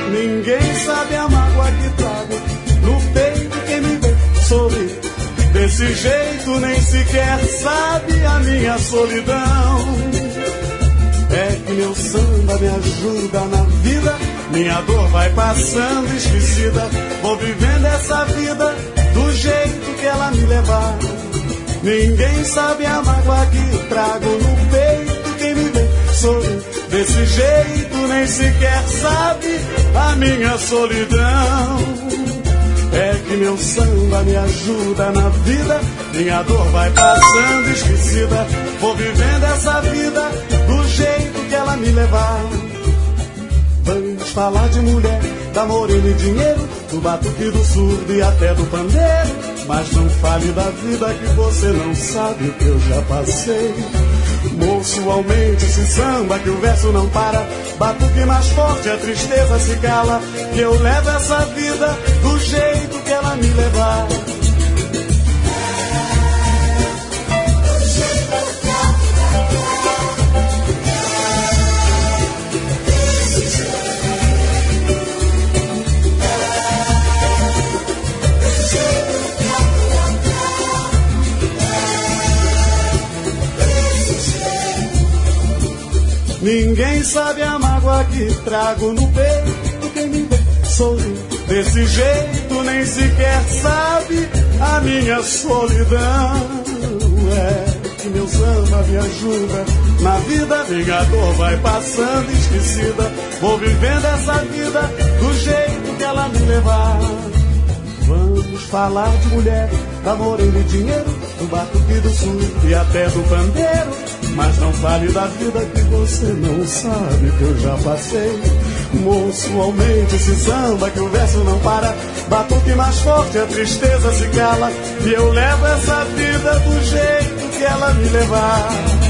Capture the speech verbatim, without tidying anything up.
Ninguém sabe a mágoa que trago no peito, quem me vê sorrir desse jeito nem sequer sabe a minha solidão. É que meu samba me ajuda na vida, minha dor vai passando esquecida, vou vivendo essa vida do jeito que ela me levar. Ninguém sabe a mágoa que trago no peito, quem me vê sorrir desse jeito nem sequer sabe a minha solidão. É que meu samba me ajuda na vida, minha dor vai passando esquecida, vou vivendo essa vida do jeito que ela me levar. Vamos falar de mulher, da morena e dinheiro, do batuque, do surdo e até do pandeiro. Mas não fale da vida que você não sabe o que eu já passei. Moço, aumente esse samba que o verso não para, batuque mais forte, a tristeza se cala, que eu levo essa vida do jeito que ela me levar. Ninguém sabe a mágoa que trago no peito, quem me vê sorrir desse jeito nem sequer sabe a minha solidão. É que meu samba me ajuda na vida, minha dor vai passando esquecida, vou vivendo essa vida do jeito que ela me levar. Vamos falar de mulher, da morena e dinheiro, do batuque, do surdo e até do pandeiro. Mas não fale da vida que você não sabe que eu já passei. Moço, aumente esse samba que o verso não para, batuque mais forte, a tristeza se cala, e eu levo essa vida do jeito que ela me levar.